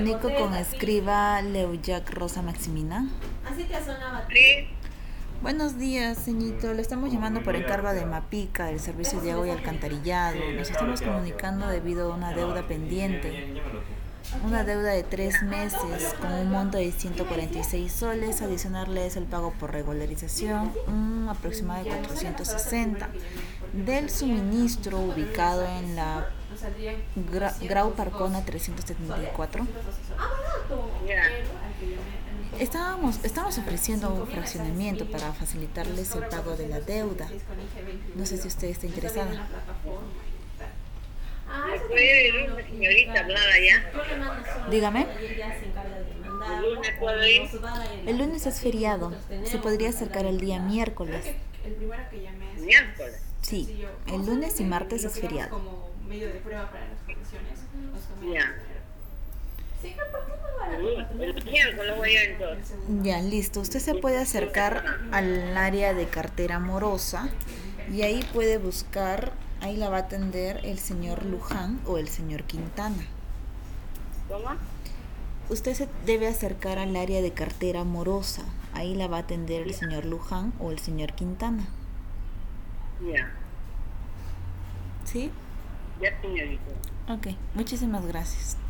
comunico con escriba Leuyac Rosa Maximina. Así te sonaba. Sí, Buenos días, señorito. Le estamos llamando por encargo de Mapica, del servicio de agua y alcantarillado. Nos estamos comunicando debido a una deuda pendiente. Una deuda de 3 meses con un monto de 146 soles. Adicionarle es el pago por regularización, un aproximado de 460. Del suministro ubicado en la Grau Parcona 374. ya. Estamos ofreciendo un fraccionamiento para facilitarles el pago de la deuda. No sé si usted está interesada. ¿Me puede ir una señorita hablada ya? Dígame. ¿El lunes puedo ir? El lunes es feriado. Se podría acercar el día miércoles. Miércoles. Sí, el lunes y martes es feriado. Ya. El miércoles voy a ir entonces. Ya, listo. Usted se puede acercar al área de cartera morosa y ahí puede buscar, ahí la va a atender el señor Luján o el señor Quintana. ¿Cómo? Usted se debe acercar al área de cartera morosa. Ahí la va a atender el señor Luján o el señor Quintana. Ya. ¿Sí? Ya, señorita. Ok, muchísimas gracias.